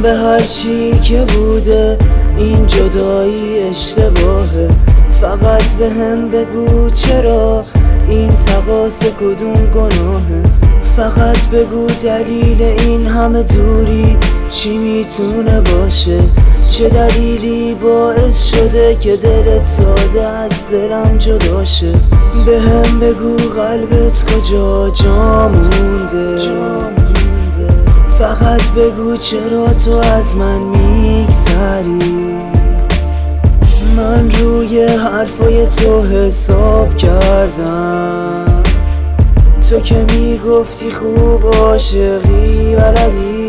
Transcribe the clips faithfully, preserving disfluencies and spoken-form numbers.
به هر چی که بوده این جدایی اشتباهه. فقط به هم بگو چرا این تقاصه کدوم گناهه. فقط بگو دلیل این همه دوری چی میتونه باشه. چه دلیلی باعث شده که دلت ساده از دلم جدا شه. به هم بگو قلبت کجا جا مونده. فقط بگو چرا تو از من میگذری. من روی حرفای تو حساب کردم، تو که میگفتی خوب عاشقی بلدی.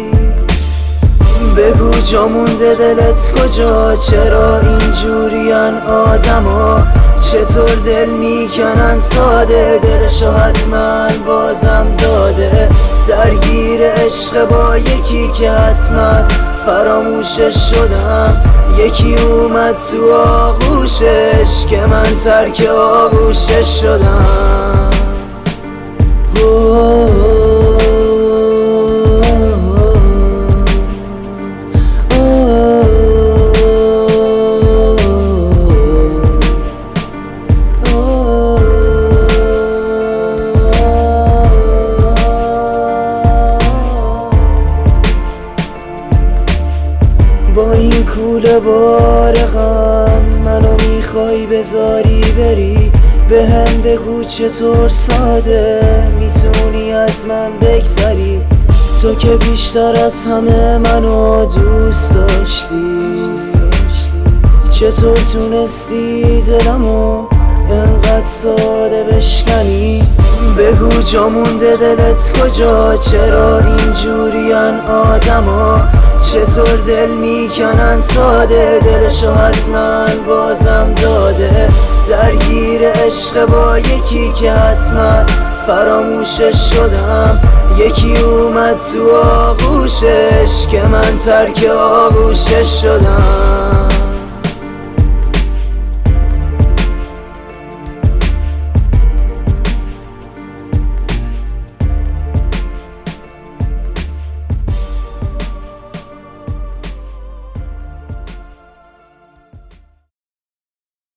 بگو جا مونده دلت کجا، چرا اینجورین آدما، چطور دل میکنن ساده، دلشو حتما بازم داده. درگیر عشق با یکی که حتما فراموشش شدم، یکی اومد تو آغوشش که من ترک آغوشش شدم. با این کوله بار غم منو میخوای بذاری بری. به هم بگو چطور ساده میتونی از من بگذری. تو که بیشتر از همه منو دوست داشتی، چطور تونستی دلمو انقدر ساده بشکنی. بگو جا مونده دلت کجا، چرا اینجورین آدما، چطور دل میکنن ساده، دلشو حتما بازم داده. درگیر عشق با یکی که حتما فراموشش شدم، یکی اومد تو آغوشش که من ترک آغوشش شدم.